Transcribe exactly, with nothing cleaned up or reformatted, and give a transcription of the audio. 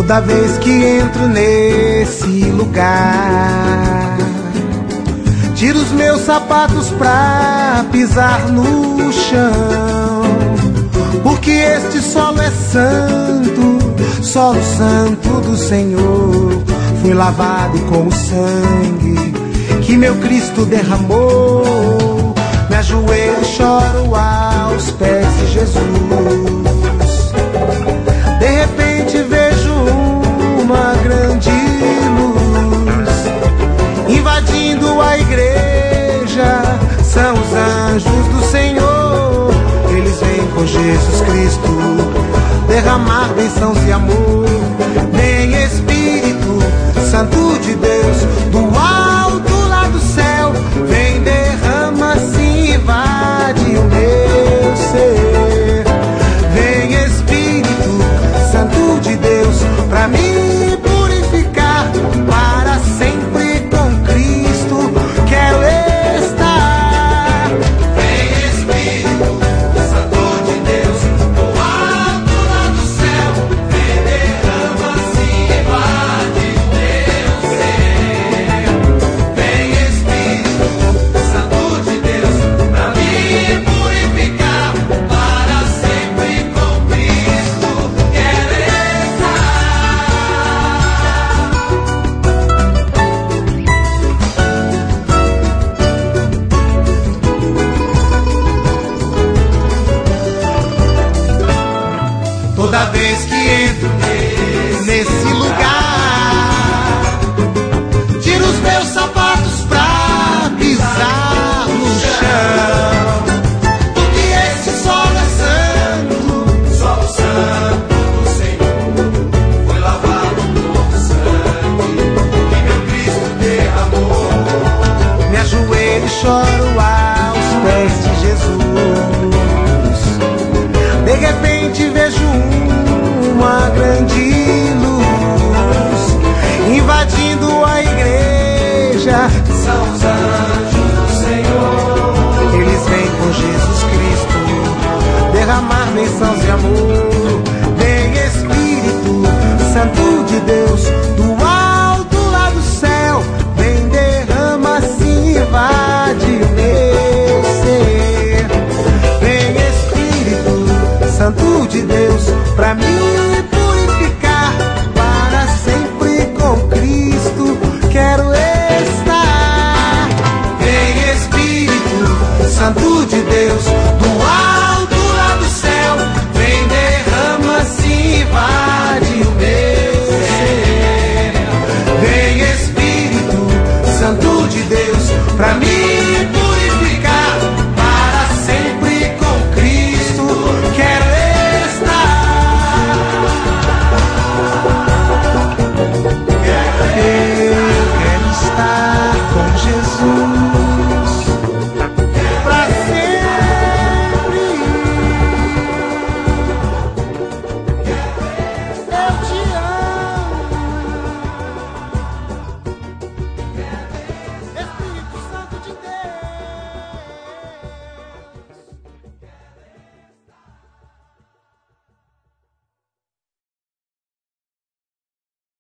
Toda vez que entro nesse lugar, tiro os meus sapatos pra pisar no chão, porque este solo é santo, solo santo do Senhor. Fui lavado com o sangue que meu Cristo derramou. Me ajoelho e choro aos pés de Jesus. De repente vejo uma grande luz invadindo a igreja. São os anjos do Senhor. Eles vêm com Jesus Cristo derramar bênçãos e amor. Vem Espírito Santo de Deus, do alto lá do céu, vem, derrama, se invade o meu ser. Vem Espírito Santo de Deus, pra me purificar para sempre com Cristo quero estar. Vem Espírito Santo de Deus, do alto lá do céu, vem, derrama, se invade o meu ser. Vem Espírito Santo de Deus, pra me purificar para sempre com Cristo quero estar. Toda vez que entro nesse lugar, tiro os meus sapatos pra pisar no chão, porque esse solo é santo, solo santo do Senhor. Foi lavado com o sangue que meu Cristo derramou. Me ajoelho e choro aos pés de Jesus. De repente vejo uma grande luz invadindo a igreja. São os anjos do Senhor. Eles vêm com Jesus Cristo derramar bênçãos e amor.